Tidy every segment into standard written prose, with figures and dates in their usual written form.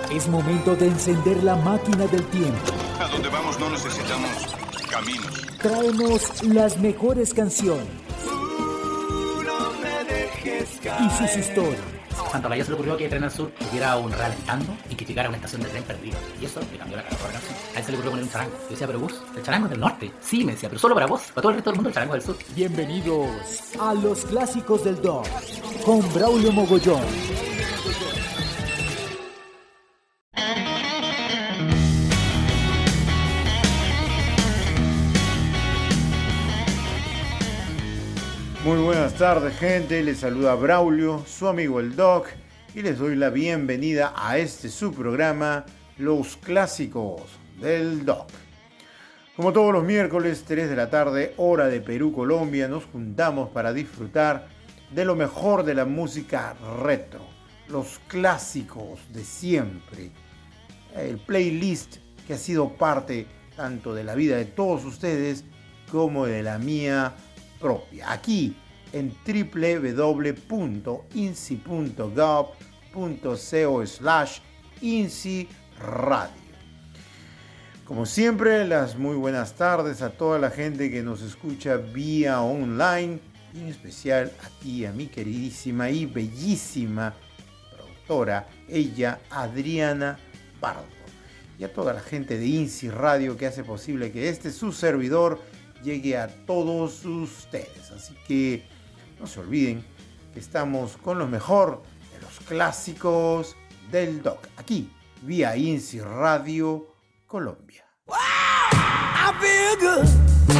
Es momento de encender la máquina del tiempo. A donde vamos no necesitamos caminos. Traemos las mejores canciones. No me dejes caer. Y sus historias. Santa María se le ocurrió que Tren al Sur tuviera un ralentando y que llegara a una estación de tren perdida. Y eso le cambió la programación. A él se le ocurrió poner un charango. Yo decía, pero vos, el charango es del norte. Sí, me decía, pero solo para vos. Para todo el resto del mundo el charango es del sur. Bienvenidos a los clásicos del Doc con Braulio Mogollón. Muy buenas tardes, gente, les saluda Braulio, su amigo el Doc, y les doy la bienvenida a este su programa, Los Clásicos del Doc. Como todos los miércoles, 3 de la tarde, hora de Perú, Colombia, nos juntamos para disfrutar de lo mejor de la música retro, los clásicos de siempre, el playlist que ha sido parte tanto de la vida de todos ustedes como de la mía propia, aquí en www.inci.gov.co/INCI Radio. Como siempre, las muy buenas tardes a toda la gente que nos escucha vía online, y en especial a ti, a mi queridísima y bellísima productora, ella, Adriana Pardo, y a toda la gente de INCI Radio que hace posible que este su servidor llegue a todos ustedes. Así que no se olviden que estamos con lo mejor de los clásicos del Doc, aquí vía INCI Radio Colombia. Wow, I feel good.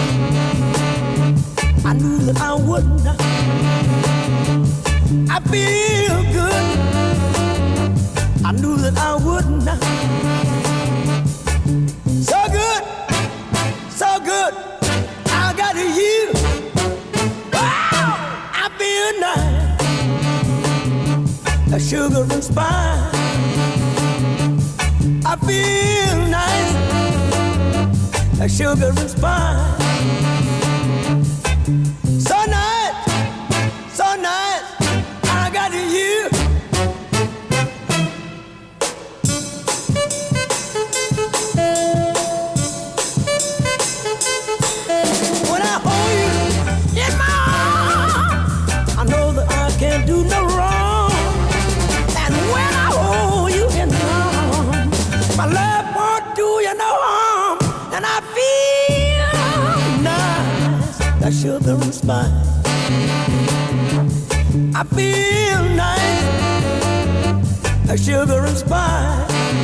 I knew that I would not. I feel good. I knew that I would not. So good, so good. I got you. Wow, I feel nice. A sugar and spice. I feel nice. A sugar and spice. So nice, so nice. I got you. When I hold you in my arms, I know that I can't do no wrong. And when I hold you in my arms, my love won't do you no harm. And I feel nice, that sugar and spice. I feel nice, that sugar and spice.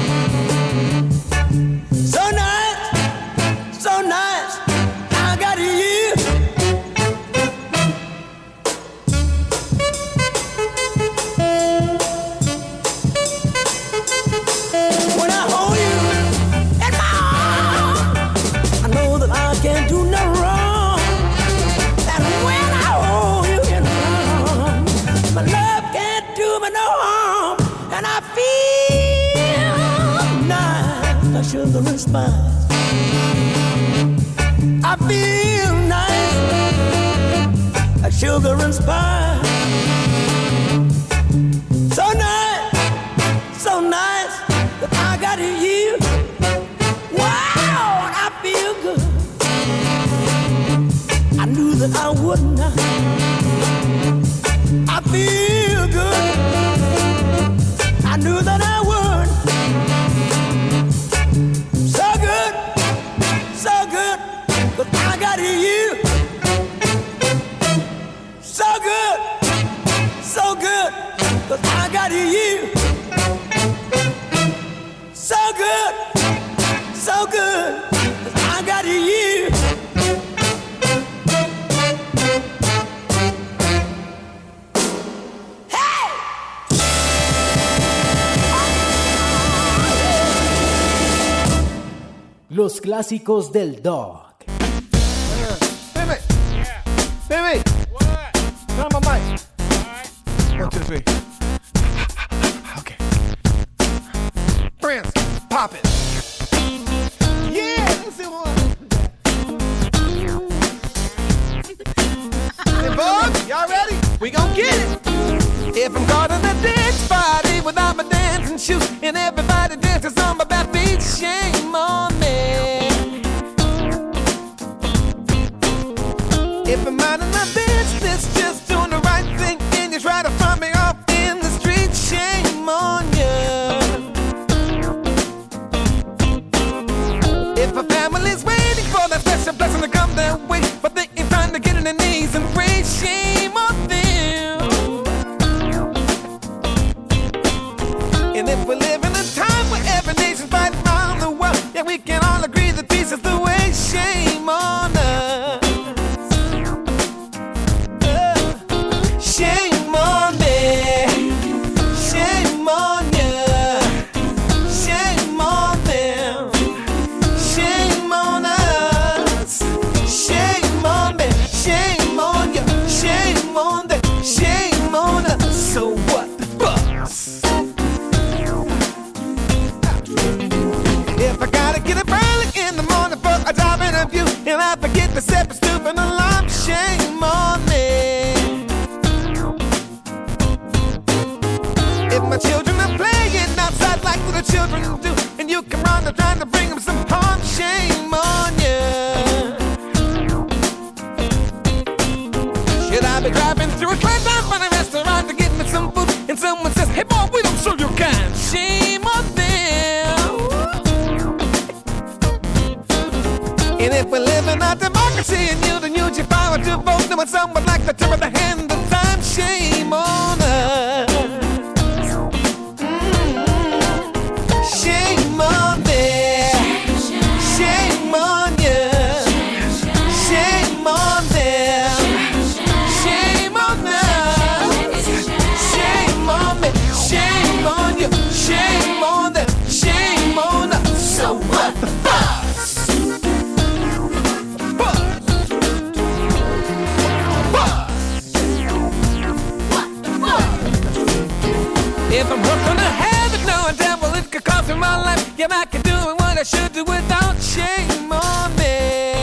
So nice, so nice. I got you. When I hold you in my arms, I know that I can't do no wrong. And when I hold you in my arms, my love can't do me no harm. And I feel nice, the sugar and spice. I feel nice, a sugar and spice. So nice, so nice that I got you. Wow, I feel good. I knew that I would not. I feel good. I knew that I would. So good, so good, but I got you. So good, but I got you. So good, but I got you. Hey! Los clásicos del Doc. Baby! Yeah. Baby! What? Turn on my mic. Alright. 1, 2, 3. Okay. Prince, pop it. Yeah, that's it one. Hey, Bug, y'all ready? We gon' get it. If I'm caught in a dance party without my dancing shoes and everybody if we live in a time where every nation's fighting around the world, yeah, we can all agree that peace is the way. Shame on us. Shame on me. Shame on you. Shame on them. Shame on us. Shame on me. Shame on you. Shame on them. Shame on us. So what the fuss? If I gotta get up early in the morning for a job interview, and I forget to set the stupid alarm, shame on me. If my children are playing outside like little children do, and you come round and trying to bring them some harm, shame on you. Should I be driving through a closed down by the restaurant to get me some food, and someone says, hey boy, we don't serve your kind, shame on them. And if we live in a democracy and you don't use your power to vote, then when someone like to turn the hand of time, shame on us. Shame on me. Shame on you. Shame on them. Shame on us. Shame on me. Shame on you. Shame on them. Shame on us. So what the fuss? If I'm hooked on a habit, knowing damn well it could cost me my life, yeah, I can do what I should do without shame on me.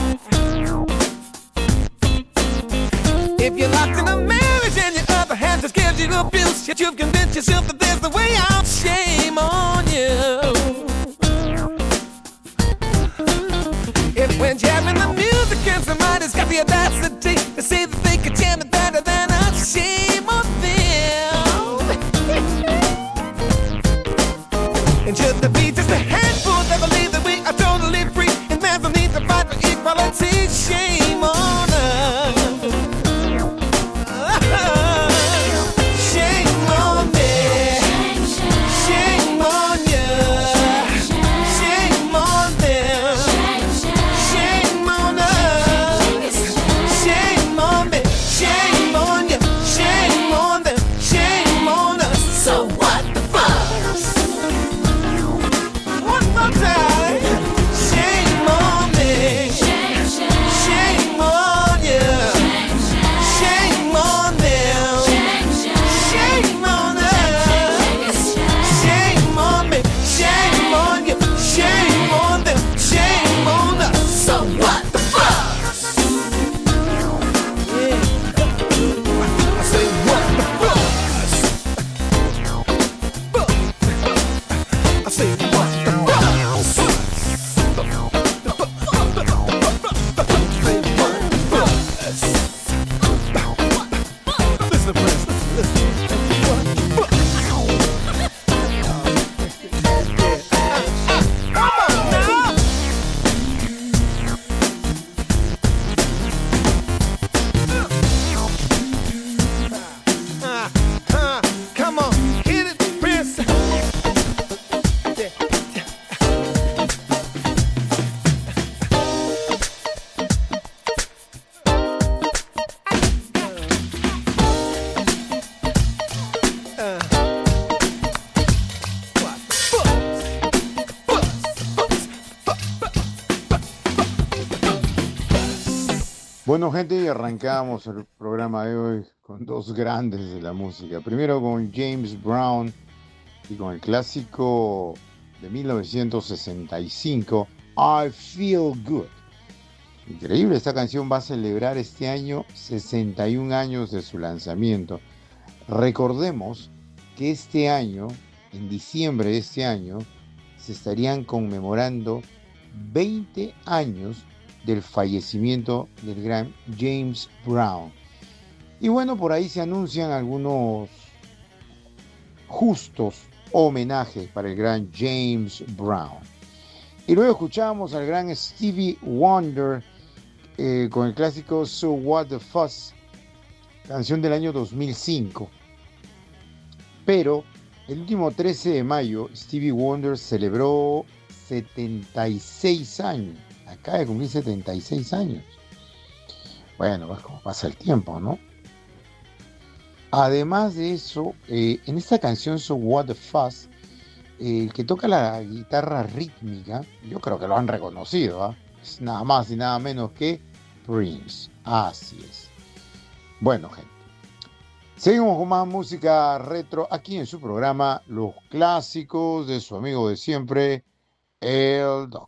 If you're locked in a marriage and your other hand just gives you abuse, yet you've convinced yourself that there's the way out, shame on you. If when jamming the music and somebody's got the audacity to say that they can jam it better than us, shame on them. And should there be just a handful that believe that we are totally free and there's no need to fight for equality, shame on us. Shame on me. Shame on you. Shame on them. Shame on us. Shame on me. Shame on you. Shame on them. Shame on us. So what the fuss? One more time. Shame on me. Shame on you. Shame on them. Shame on us. Shame on me. Shame on you. Shame on them. Shame on us. So what the fuss? Yeah. I say what the fuss? I say what the fuss? Listen, friends, listen. Come on now. Come on, hit it, Prince. Bueno, gente, y arrancamos el programa de hoy con dos grandes de la música. Primero con James Brown y con el clásico de 1965, I Feel Good. Increíble, esta canción va a celebrar este año 61 años de su lanzamiento. Recordemos que este año, en diciembre de este año, se estarían conmemorando 20 años del fallecimiento del gran James Brown. Y bueno, por ahí se anuncian algunos justos homenajes para el gran James Brown. Y luego escuchamos al gran Stevie Wonder con el clásico So What the Fuss, canción del año 2005. Pero El último 13 de mayo, Stevie Wonder celebró 76 años. Acaba de cumplir 76 años. Bueno, pues como pasa el tiempo, ¿no? Además de eso, en esta canción So What the Fuss, el que toca la guitarra rítmica, yo creo que lo han reconocido, ¿ah? Es nada más y nada menos que Prince. Así es. Bueno, gente. Seguimos con más música retro aquí en su programa Los Clásicos de su amigo de siempre, el Doc.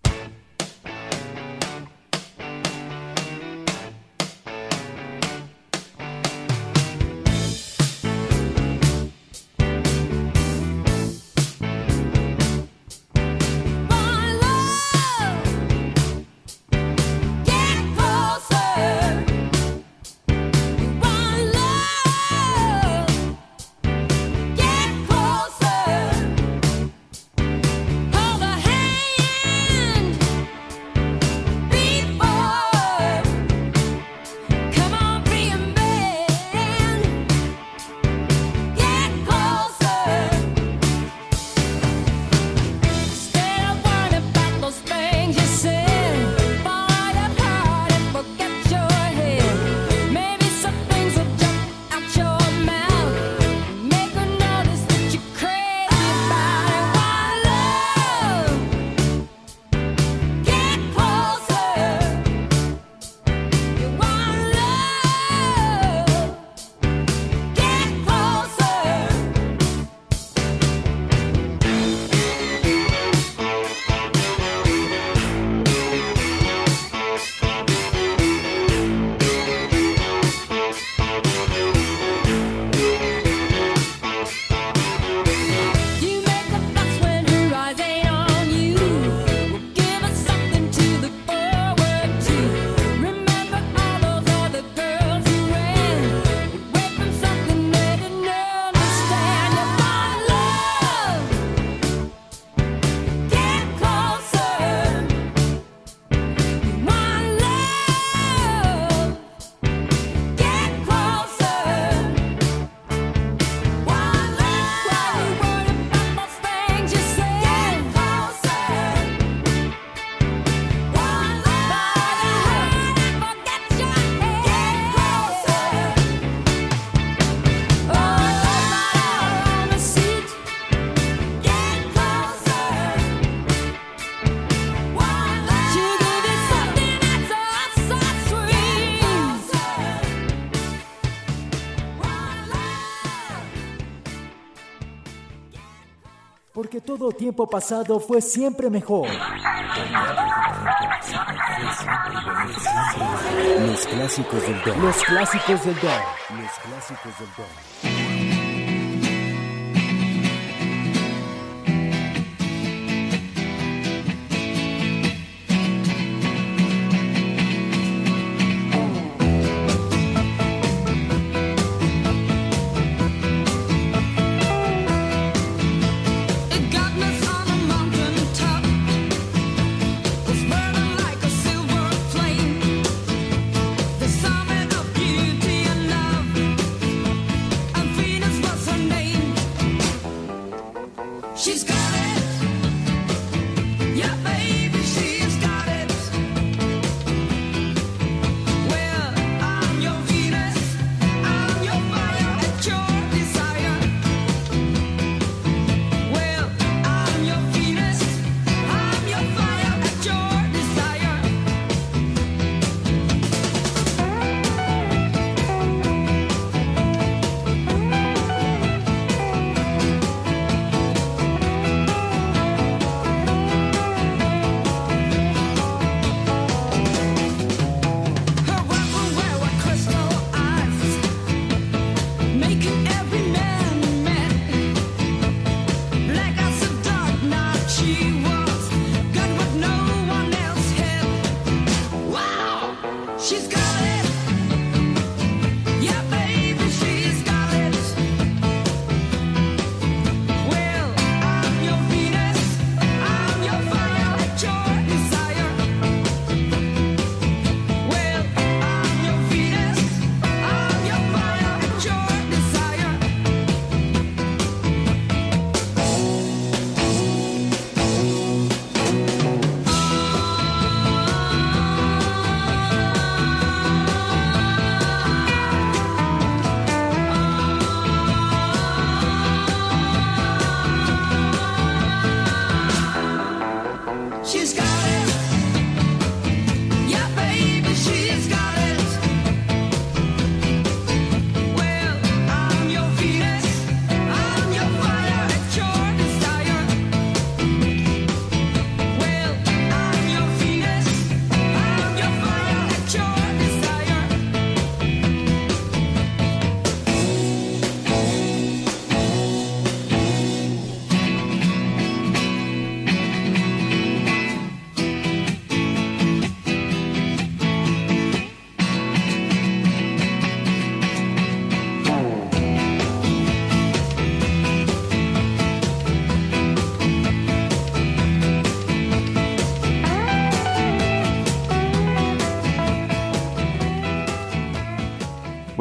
Porque todo tiempo pasado fue siempre mejor. Los clásicos del Dog. Los clásicos del Dog. Los clásicos del Dog.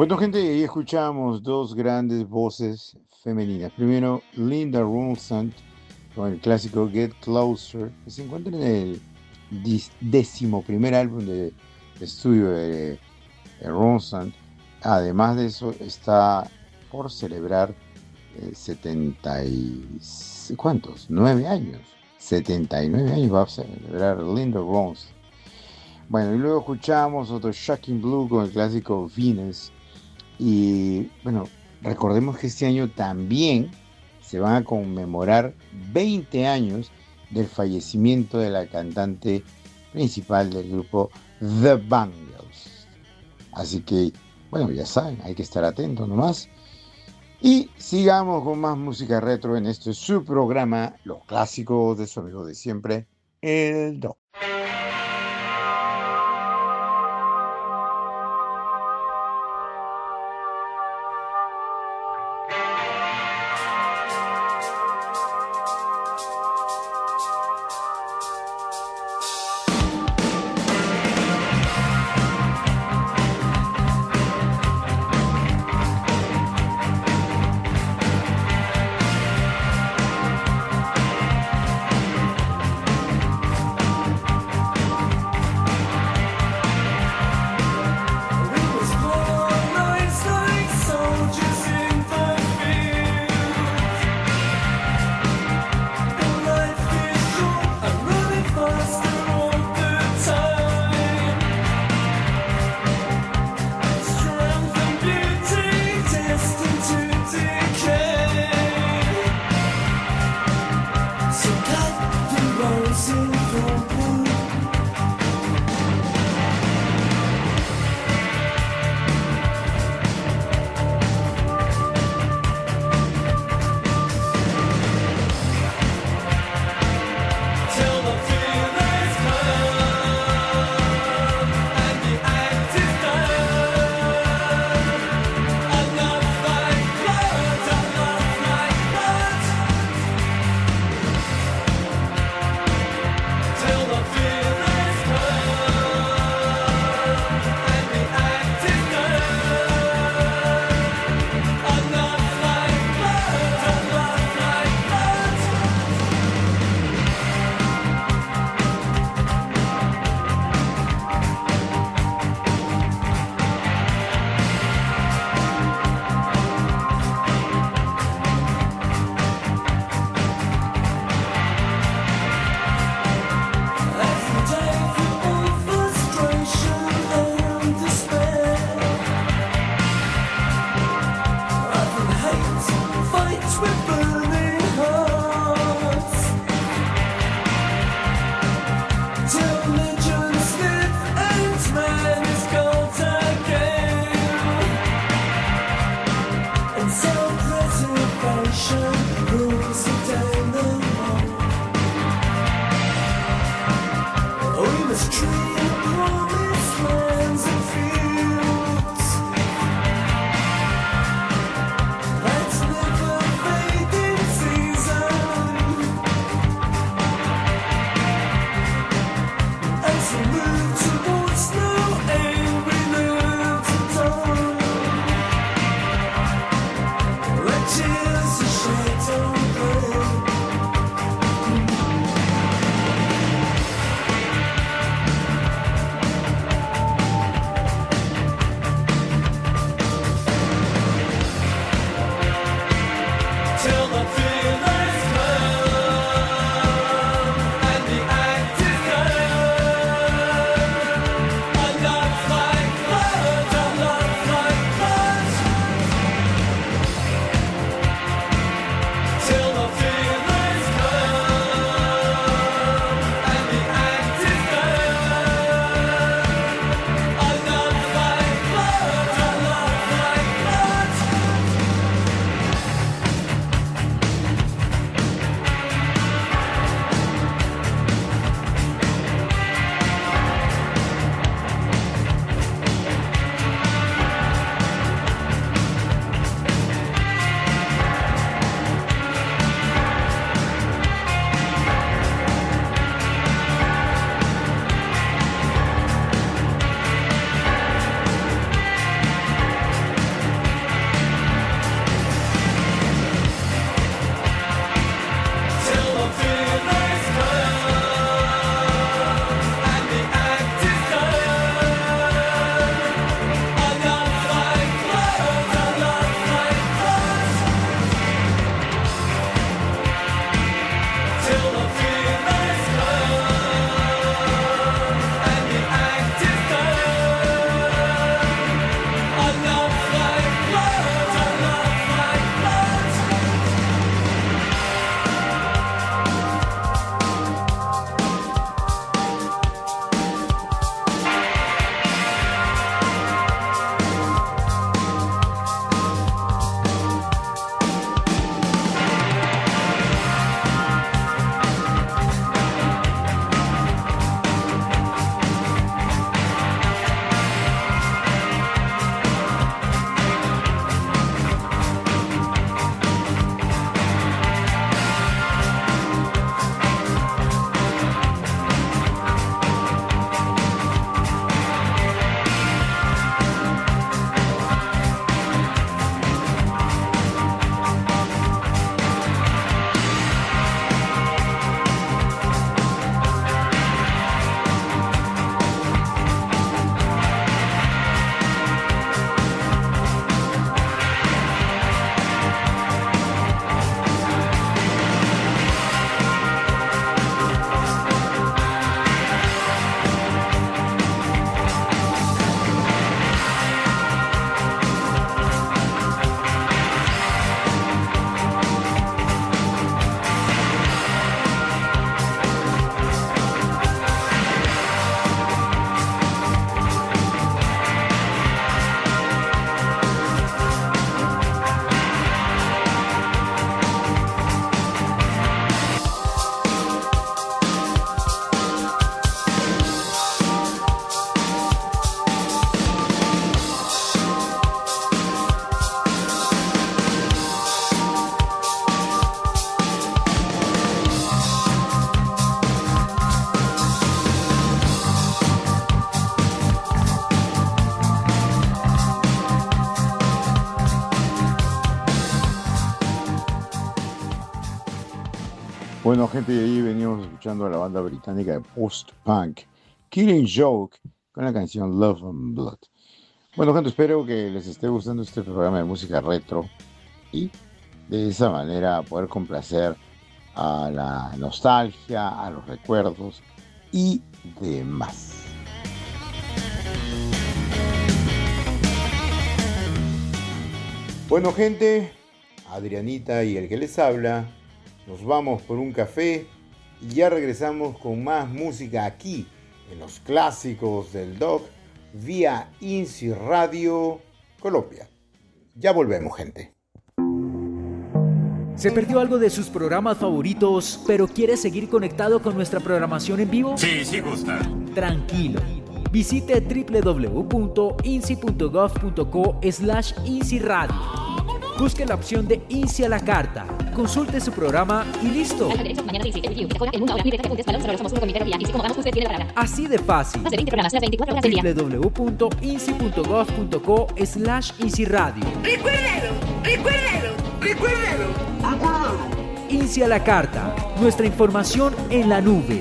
Bueno, gente, ahí escuchamos dos grandes voces femeninas. Primero, Linda Ronstadt con el clásico Get Closer, que se encuentra en el 11º álbum de estudio de Ronstadt. Además de eso, está por celebrar 9 años. 79 años va a celebrar Linda Ronstadt. Bueno, y luego escuchamos otro Shocking Blue con el clásico Venus. Y bueno, recordemos que este año también se van a conmemorar 20 años del fallecimiento de la cantante principal del grupo The Bangles. Así que, bueno, ya saben, hay que estar atentos nomás. Y sigamos con más música retro en este su programa, los clásicos de su amigo de siempre, el Doc. Bueno, gente, y ahí veníamos escuchando a la banda británica de post-punk Killing Joke con la canción Love and Blood. Bueno, gente, espero que les esté gustando este programa de música retro y de esa manera poder complacer a la nostalgia, a los recuerdos y demás. Bueno, gente, Adrianita y el que les habla, nos vamos por un café y ya regresamos con más música aquí en los clásicos del Doc vía INSI Radio Colombia. Ya volvemos, gente. ¿Se perdió algo de sus programas favoritos, pero quiere seguir conectado con nuestra programación en vivo? Sí, sí gusta. Tranquilo. Visite www.insi.gov.co/INSI Radio. Busque la opción de INSI a la carta. Consulte su programa y listo. Así de fácil. www.insi.gov.co/INSI Radio. Recuérdalo. INSI a la carta. Nuestra información en la nube.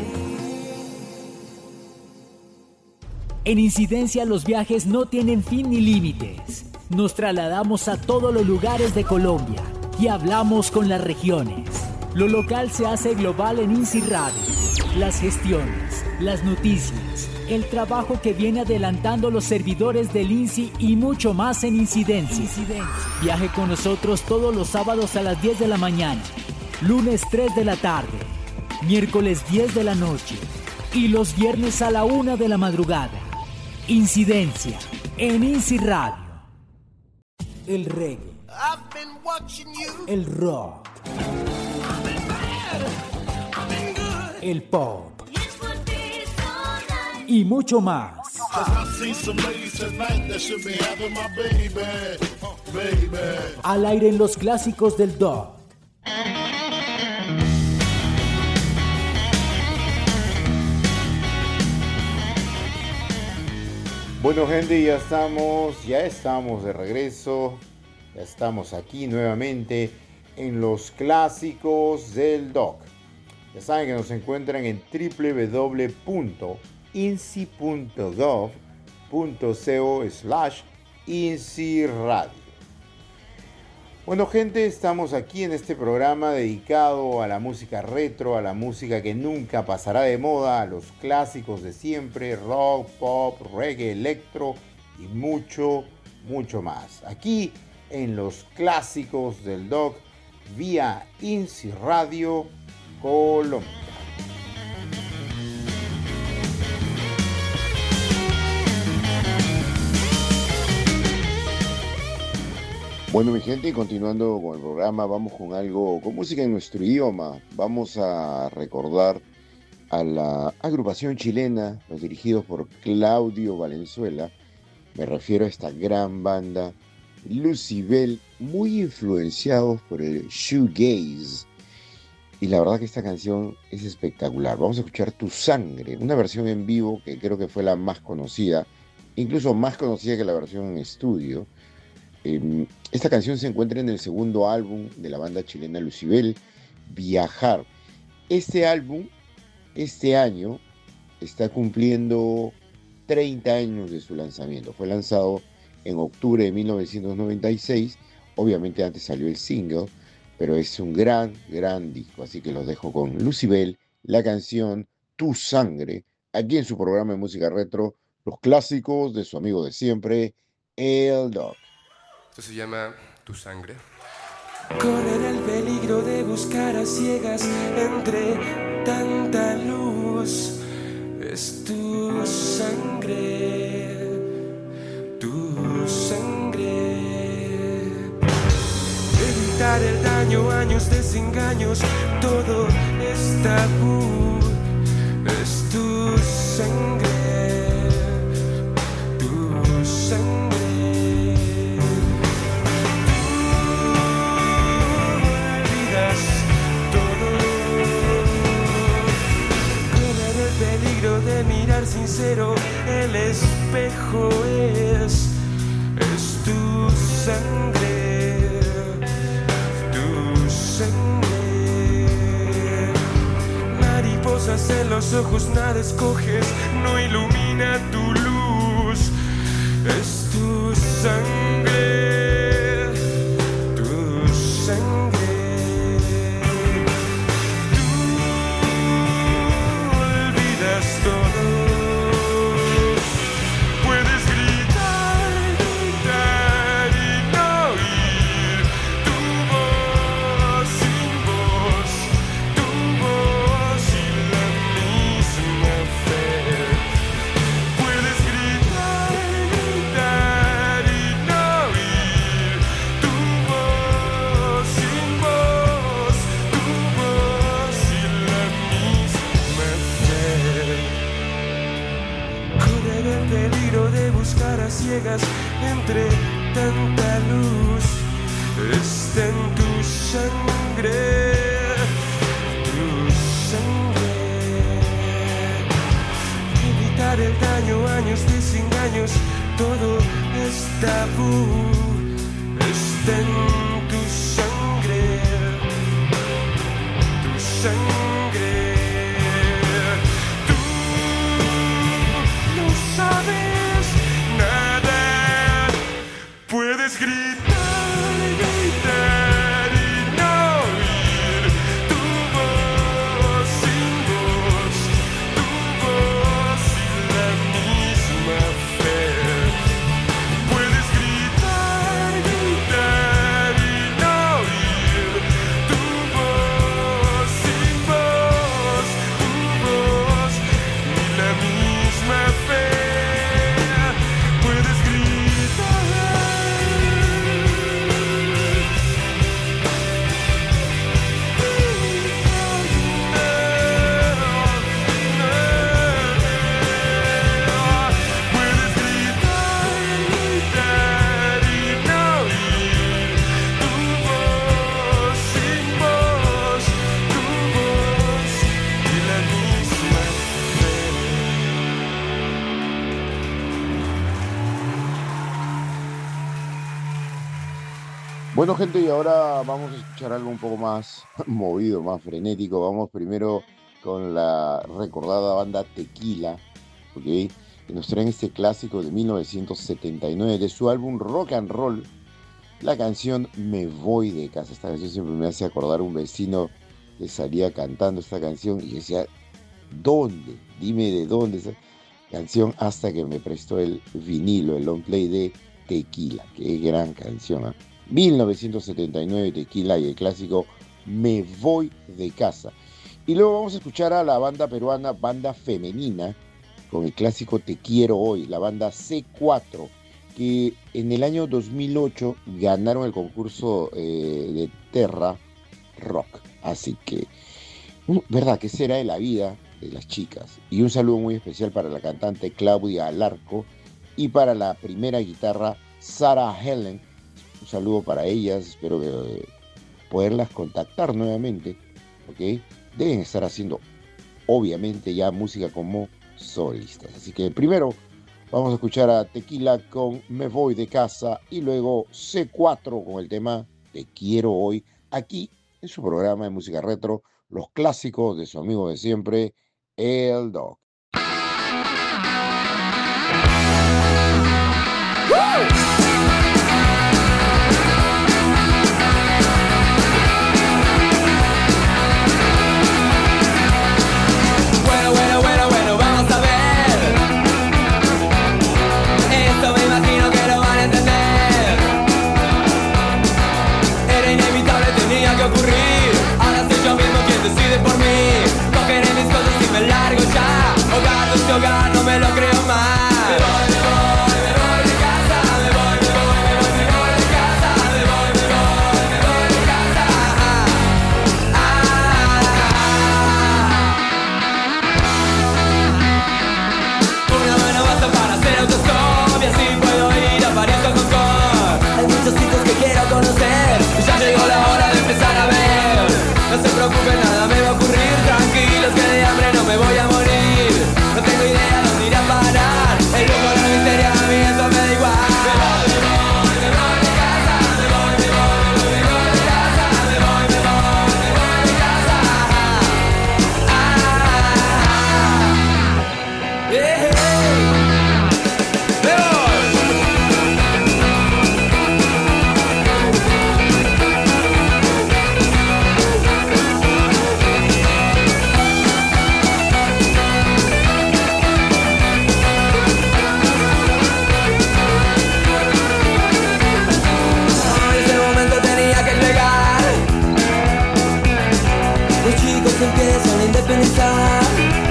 En Incidencia los viajes no tienen fin ni límites. Nos trasladamos a todos los lugares de Colombia y hablamos con las regiones. Lo local se hace global en INSI Radio. Las gestiones, las noticias, el trabajo que viene adelantando los servidores del INSI y mucho más en Incidencia. Viaje con nosotros todos los sábados a las 10 de la mañana, lunes 3 de la tarde, miércoles 10 de la noche y los viernes a la 1 de la madrugada. Incidencia en INSI Radio. El reggae, el rock, el pop y mucho más. Al aire en los clásicos del Doc. Bueno, gente, ya estamos de regreso. Ya estamos aquí nuevamente en los clásicos del Doc. Ya saben que nos encuentran en www.insi.gov.co/INSI Radio. Bueno, gente, estamos aquí en este programa dedicado a la música retro, a la música que nunca pasará de moda, a los clásicos de siempre, rock, pop, reggae, electro y mucho, mucho más. Aquí en los clásicos del Doc vía INSI Radio Colombia. Bueno, mi gente, y continuando con el programa, vamos con música en nuestro idioma. Vamos a recordar a la agrupación chilena, los dirigidos por Claudio Valenzuela. Me refiero a esta gran banda, Lucybell, muy influenciados por el shoegaze. Y la verdad que esta canción es espectacular. Vamos a escuchar Tu Sangre, una versión en vivo que creo que fue la más conocida, incluso más conocida que la versión en estudio. Esta canción se encuentra en el segundo álbum de la banda chilena Lucybell, Viajar. Este álbum, este año, está cumpliendo 30 años de su lanzamiento. Fue lanzado en octubre de 1996. Obviamente antes salió el single, pero es un gran disco. Así que los dejo con Lucybell, la canción Tu Sangre, aquí en su programa de música retro, los clásicos de su amigo de siempre, el Doc. Esto se llama Tu Sangre. Correr el peligro de buscar a ciegas entre tanta luz. Es tu sangre, tu sangre. Evitar el daño, años de desengaños, todo es tabú. Es tu sangre, tu sangre. De mirar sincero, el espejo es tu sangre, tu sangre. cosas en los ojos nada escoges, no ilumina tu luz. Es tu sangre, tu sangre. Tú olvidas todo. Puedes gritar, gritar y no oír tu voz sin voz, tu voz y la misma fe. Puedes gritar, gritar y no oír tu voz sin voz, tu voz y la misma fe. Correr el peligro de buscar a ciegas entre tanta luz. Está en tu sangre, tu sangre. Evitar el daño, años de desengaños, todo es tabú. Está en tu sangre, tu sangre. Tú no sabes nada. Puedes gritar, gritar y no oír tu voz sin voz, tu voz y la misma fe. Puedes gritar, gritar y no oír tu voz sin voz, tu voz y la misma fe. Puedes gritar. Puedes gritar, gritar y no oír tu voz sin voz, tu voz y la misma fe. Bueno, gente, y ahora vamos a escuchar algo un poco más movido, más frenético. Vamos primero con la recordada banda Tequila, ¿ok? Que nos traen este clásico de 1979 de su álbum Rock and Roll, la canción Me Voy de Casa. Esta canción siempre me hace acordar un vecino que salía cantando esta canción y decía, ¿dónde? Dime de dónde esa canción, hasta que me prestó el vinilo, el long play de Tequila. Qué gran canción, ¿eh? 1979 Tequila y el clásico Me Voy de Casa. Y luego vamos a escuchar a la banda peruana, banda femenina, con el clásico Te Quiero Hoy, la banda C4, que en el año 2008 ganaron el concurso de Terra Rock. Así que, ¿verdad? ¿Qué será de la vida de las chicas? Y un saludo muy especial para la cantante Claudia Alarco y para la primera guitarra Sarah Helen. Un saludo para ellas, espero que poderlas contactar nuevamente, ¿ok? Deben estar haciendo, obviamente, ya música como solistas. Así que primero vamos a escuchar a Tequila con Me Voy de Casa y luego C4 con el tema Te Quiero Hoy, aquí en su programa de música retro, los clásicos de su amigo de siempre, El Doc. Bueno, vamos a ver. Esto me imagino que lo van a entender. Era inevitable, tenía que ocurrir. Ahora soy yo mismo quien decide por mí. Cogeré mis cosas y me largo ya. Hogar de este hogar, no me lo creo más. Me voy de casa. Me voy de casa. Me voy de casa. Una mano basta para hacer autostop y así puedo ir a París o Hong Kong. Hay muchos sitios que quiero conocer y ya llegó la hora de empezar a ver. No se preocupen, nada me va a ocurrir. Tranquilos que de hambre no me voy a morir. No tengo idea dónde ir a parar. El lujo, la miseria, a mí eso me da igual. Me voy de casa. Me voy de casa. Me voy de casa. chicos se empiezan a independizar.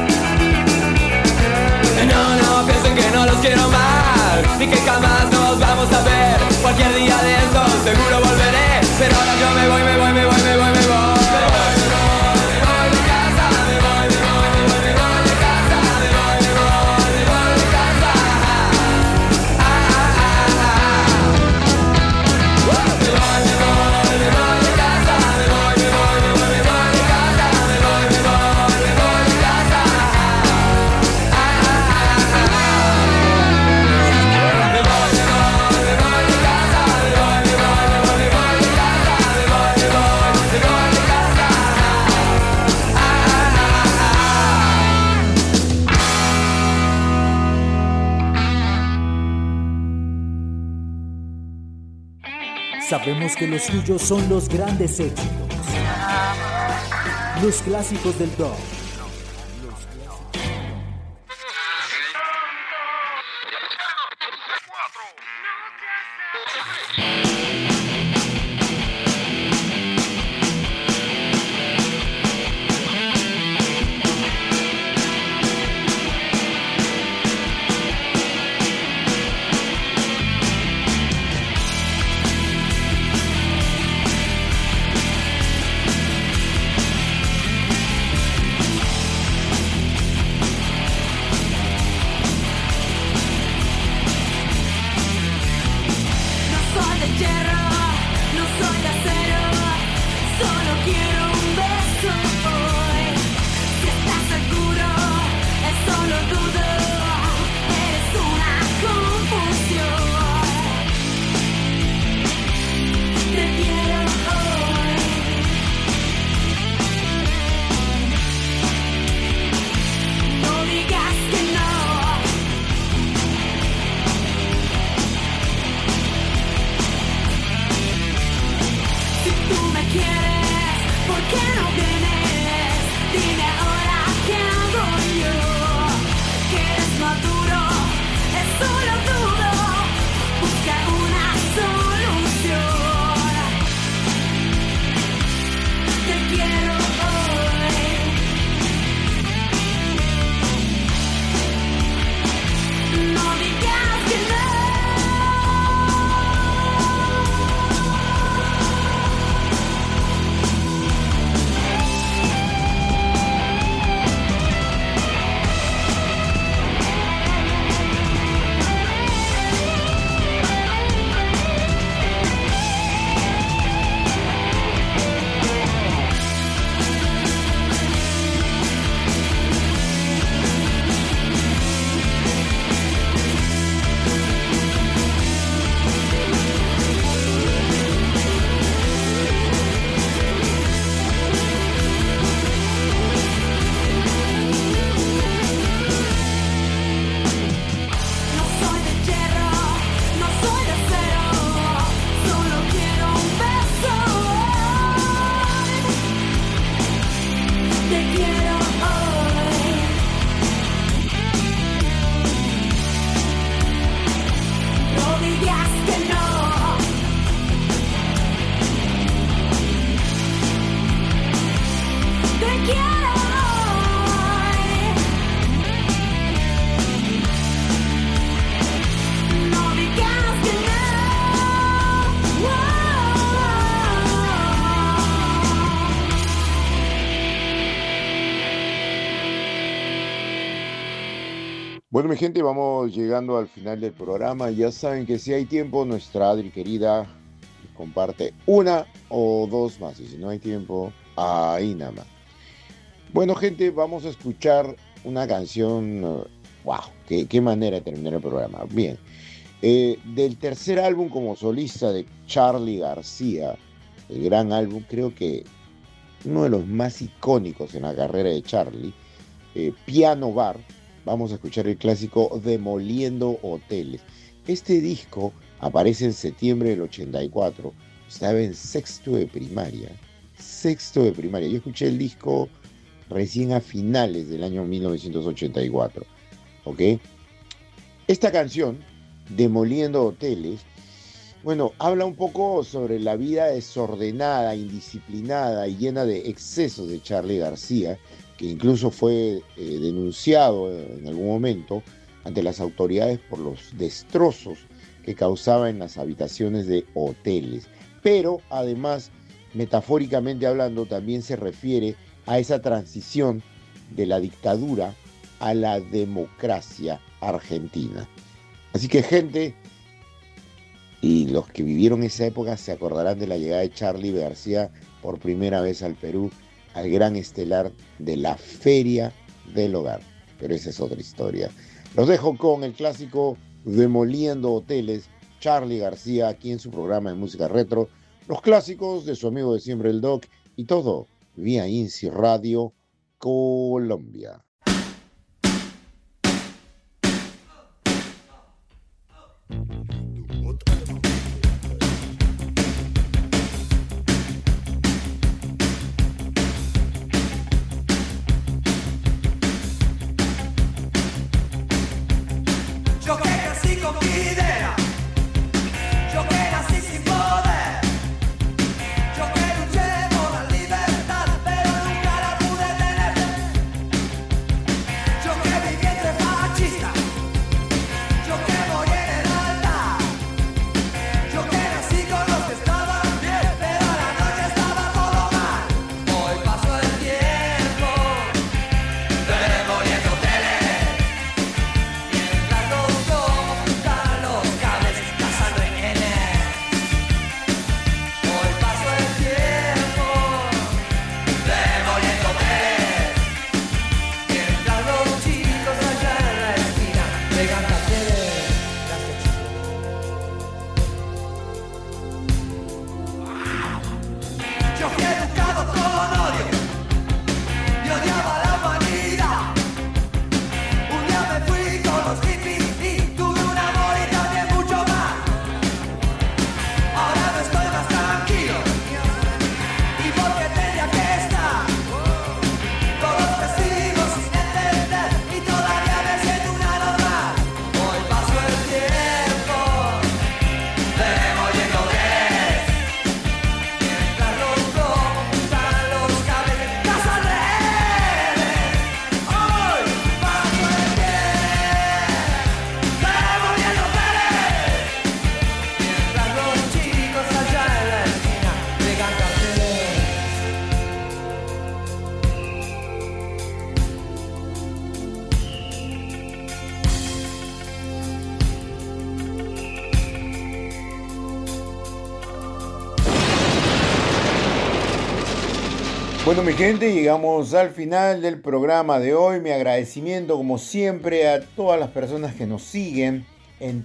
No piensen que no los quiero más, ni que jamás nos vamos a ver. Cualquier día de estos seguro volveré, pero ahora yo me voy. Sabemos que los suyos son los grandes éxitos, los clásicos del rock. Bueno, mi gente, vamos llegando al final del programa. Ya saben que si hay tiempo, nuestra Adri querida comparte una o dos más. Y si no hay tiempo, ahí nada más. Bueno, gente, vamos a escuchar una canción. ¡Wow! Qué manera de terminar el programa. Bien. Del tercer álbum como solista de Charly García, el gran álbum, creo que uno de los más icónicos en la carrera de Charly, Piano Bar. Vamos a escuchar el clásico Demoliendo Hoteles. Este disco aparece en septiembre del 84. Estaba en sexto de primaria. Yo escuché el disco recién a finales del año 1984. ¿Ok? Esta canción, Demoliendo Hoteles, Bueno, habla un poco sobre la vida desordenada, indisciplinada y llena de excesos de Charly García, que incluso fue denunciado en algún momento ante las autoridades por los destrozos que causaba en las habitaciones de hoteles. Pero además, metafóricamente hablando, también se refiere a esa transición de la dictadura a la democracia argentina. Así que, gente, y los que vivieron esa época se acordarán de la llegada de Charly García por primera vez al Perú, al gran estelar de la Feria del Hogar. Pero esa es otra historia. Los dejo con el clásico Demoliendo Hoteles, Charly García, aquí en su programa de música retro, los clásicos de su amigo de siempre el Doc, y todo vía INSI Radio Colombia. Yo que nací con mi idea, yo que nací sin poder, yo que luché por la libertad, pero nunca la pude tener. Yo que viví entre fascistas, yo que morí en el altar, yo que nací con los que estaban bien, pero a la noche estaba todo mal. Hoy pasó el tiempo, demoliendo hoteles. Yo fui educado con odio y odiaba la humanidad. Un día me fui con los hippies y tuve un amor y también mucho más. Ahora no estoy más tranquilo y porque tenía que estar. Todos vecinos sin entender y todavía me siento una normal. Hoy pasó el tiempo demoliendo hoteles. Mientras los cortan los cables de las redes. Hoy pasó el tiempo demoliendo hoteles. Mientras los chicos allá en la esquina pegan carteles. Bueno, mi gente, llegamos al final del programa de hoy. Mi agradecimiento, como siempre, a todas las personas que nos siguen en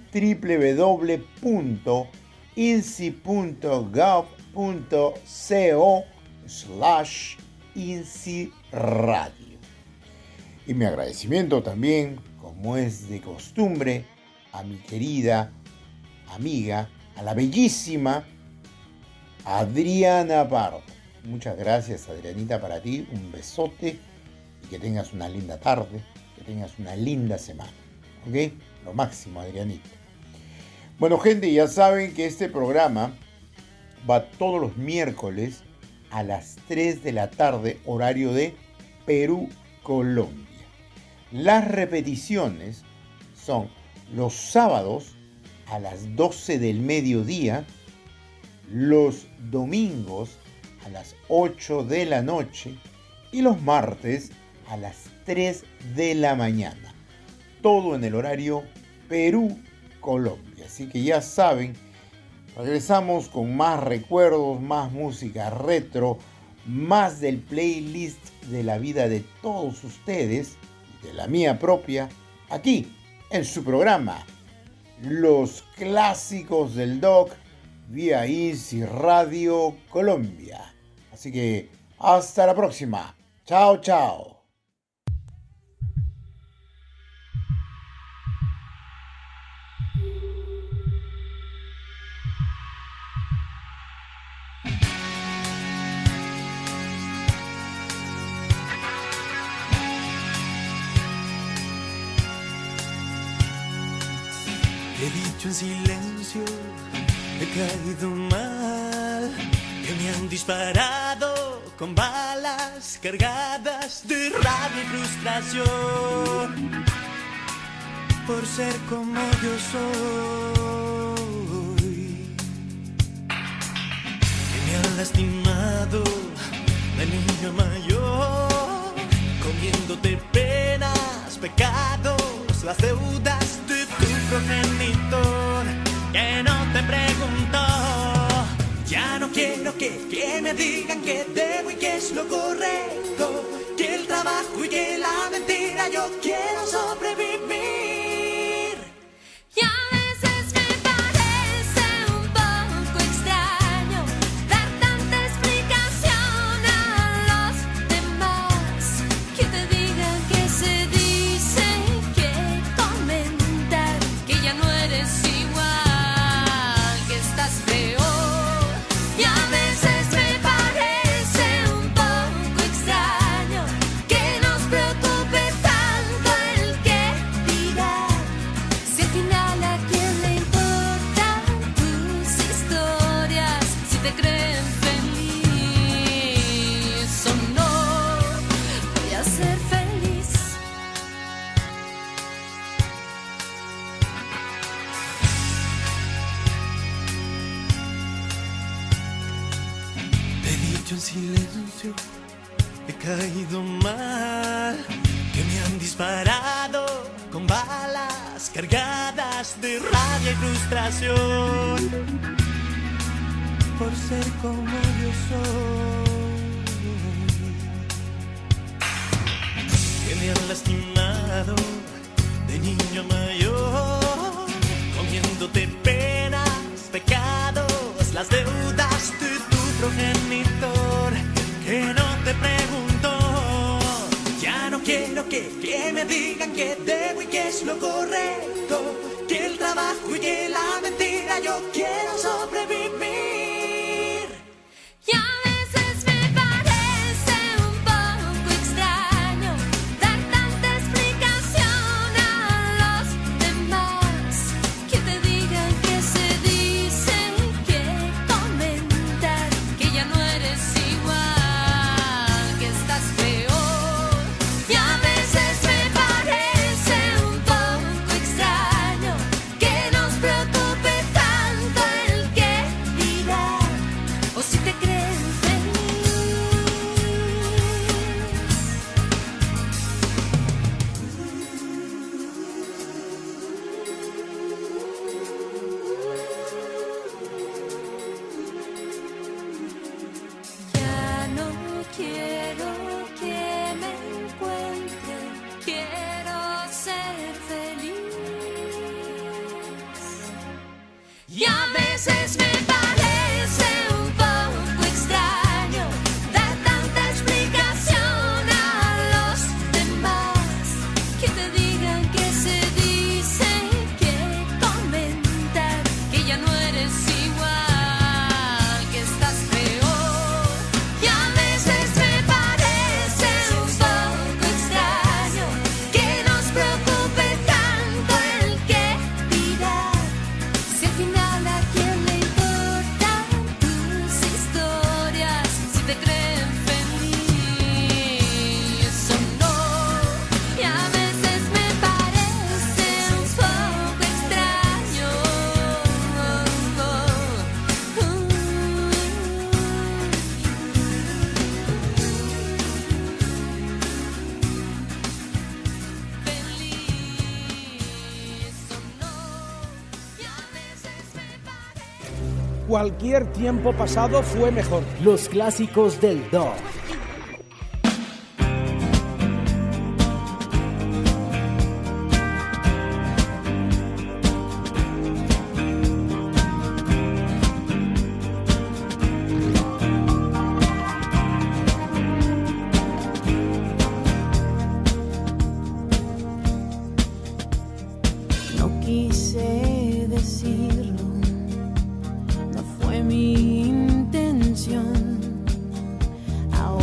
www.insi.gov.co/INSI-radio. Y mi agradecimiento también, como es de costumbre, a mi querida amiga, a la bellísima Adriana Pardo. Muchas gracias, Adrianita, para ti. Un besote y que tengas una linda tarde, que tengas una linda semana. ¿Ok? Lo máximo, Adrianita. Bueno, gente, ya saben que este programa va todos los miércoles a las 3 de la tarde, horario de Perú, Colombia. Las repeticiones son los sábados a las 12 del mediodía, los domingos a las 8 de la noche y los martes a las 3 de la mañana. Todo en el horario Perú-Colombia. Así que ya saben, regresamos con más recuerdos, más música retro, más del playlist de la vida de todos ustedes y de la mía propia, aquí en su programa Los Clásicos del Doc, vía INSI Radio Colombia. Así que hasta la próxima. Chao, chao. He dicho en silencio he caído mal, que me han disparado con balas cargadas de rabia y frustración, por ser como yo soy, que me han lastimado de niño mayor, comiéndote penas, pecados, las deudas de tu progenitor, que no te preguntó. Ya no quiero que me digan que debo y que es lo correcto, que el trabajo y que la mentira, yo quiero sobrevivir. Y a veces me parece un poco extraño dar tanta explicación a los demás, que te digan que se dice, que comentar que ya no eres igual, que estás peor. Y a veces me parece un poco extraño que nos preocupe tanto el que dirá, si al final a quién le importan tus historias, si te creen feliz o no, voy a ser feliz. Te he dicho en silencio, he caído mal, que me han disparado con balas cargadas de rabia y frustración, por ser como yo soy, que me han lastimado de niño mayor, comiéndote penas, pecados, las deudas de tu progenitor, que no te preguntó. Ya no quiero que me digan que debo y que es lo correcto, que el trabajo y que la mentira, yo quiero sobrevivir. Y a veces me parece un poco extraño dar tanta explicación a los demás, que te digan que se dice, que comentar que ya no eres igual, que estás peor. Y a veces me parece un poco extraño que nos preocupe tanto el que dirá, o si te creen feliz. Ya no quiero que me encuentren, quiero ser feliz. Y a veces me parece un poco extraño dar tanta explicación a los demás, que te digan que se dice, que comentar que ya no eres igual, que estás peor. Y a veces me parece un poco extraño que nos preocupe tanto el que dirá, si al final a quién le importan tus historias, si te creen feliz o no. Y a veces me parece un poco extraño feliz o no. Y a veces me parece. Cualquier tiempo pasado fue mejor. Los clásicos del dog. No quise decirlo, no fue mi intención.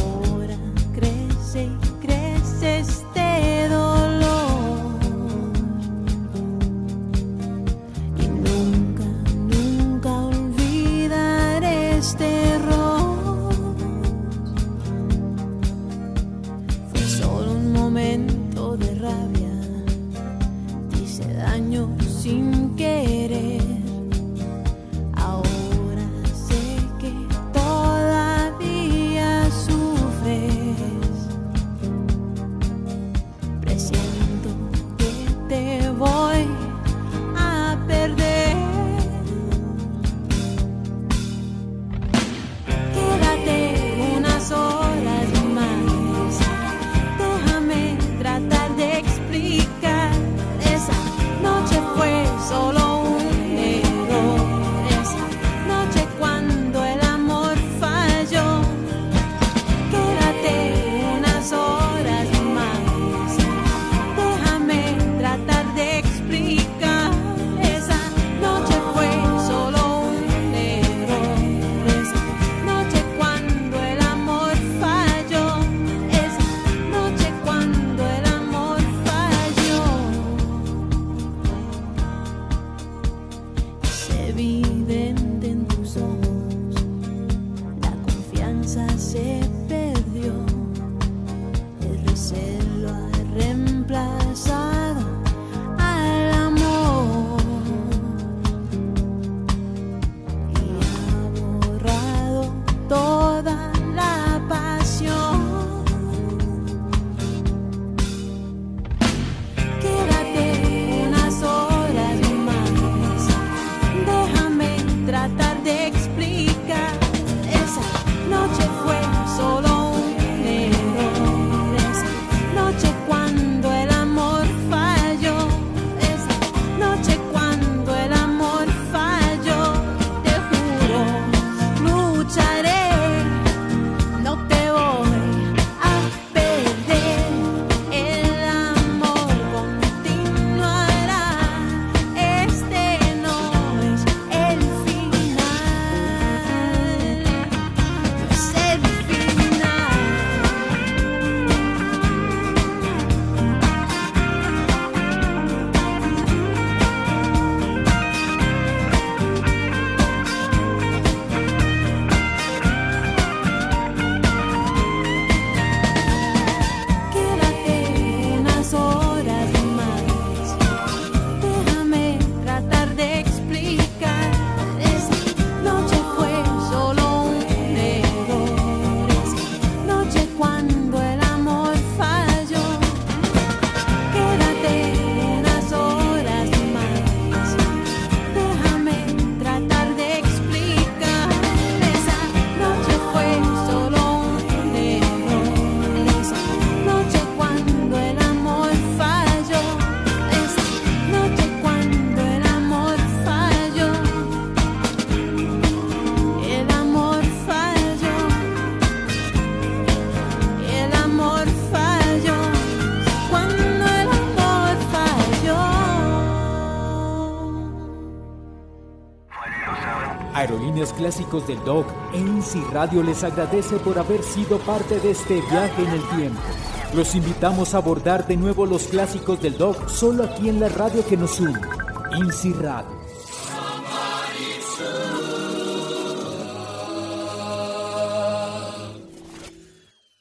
Aerolíneas Clásicos del DOC e INSI Radio les agradece por haber sido parte de este viaje en el tiempo. Los invitamos a abordar de nuevo los clásicos del DOC solo aquí en la radio que nos une, INSI Radio.